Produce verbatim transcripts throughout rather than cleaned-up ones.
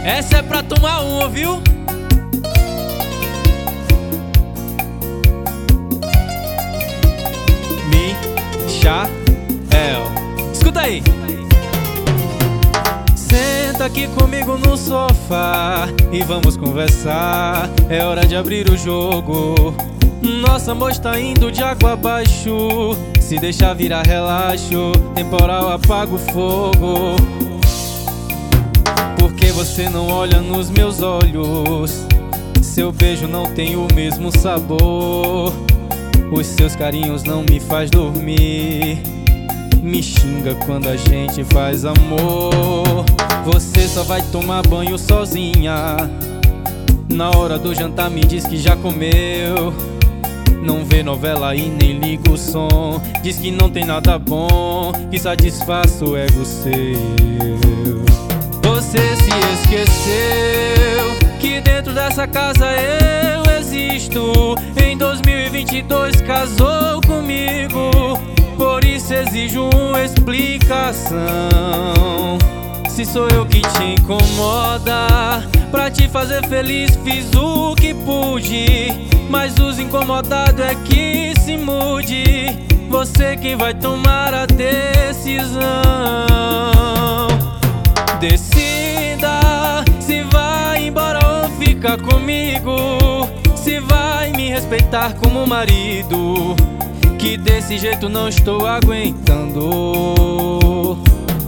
Essa é pra tomar uma, viu? Michael, escuta aí. Senta aqui comigo no sofá e vamos conversar. É hora de abrir o jogo. Nosso amor está indo de água abaixo. Se deixar virar relaxo, temporal apaga o fogo. Por que você não olha nos meus olhos? Seu beijo não tem o mesmo sabor. Os seus carinhos não me faz dormir. Me xinga quando a gente faz amor. Você só vai tomar banho sozinha. Na hora do jantar me diz que já comeu. Não vê novela e nem liga o som. Diz que não tem nada bom que satisfaça o ego seu. Você se esqueceu que dentro dessa casa eu existo. Em dois mil e vinte e dois casou comigo. Por isso exijo uma explicação. Se sou eu que te incomoda, pra te fazer feliz fiz o que pude. Mas os incomodados é que se mude. Você quem vai tomar a decisão. Decida se vai embora ou fica comigo. Se vai me respeitar como marido, que desse jeito não estou aguentando.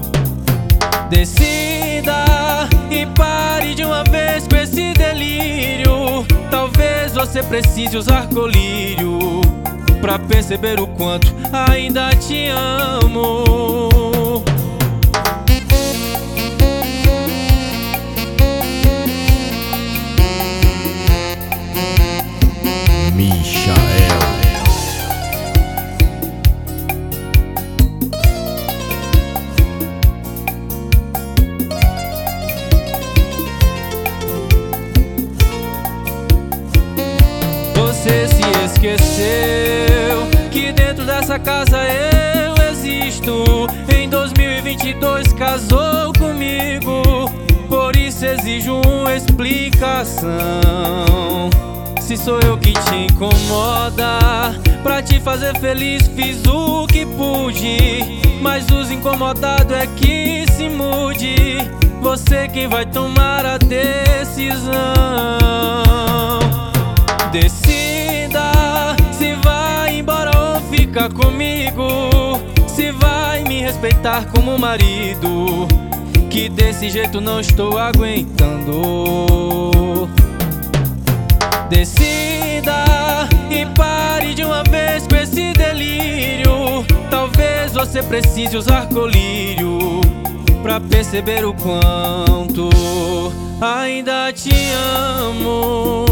Decida e pare de uma vez com esse delírio. Talvez você precise usar colírio pra perceber o quanto ainda te amo. Michael. Você se esqueceu que dentro dessa casa eu existo. Em dois mil e vinte e dois casou comigo. Por isso exijo uma explicação. Se sou eu que te incomoda, pra te fazer feliz fiz o que pude. Mas os incomodados é que se mude. Você quem vai tomar a decisão. Decida se vai embora ou fica comigo. Se vai me respeitar como marido, que desse jeito não estou aguentando. Decida e pare de uma vez com esse delírio. Talvez você precise usar colírio pra perceber o quanto ainda te amo.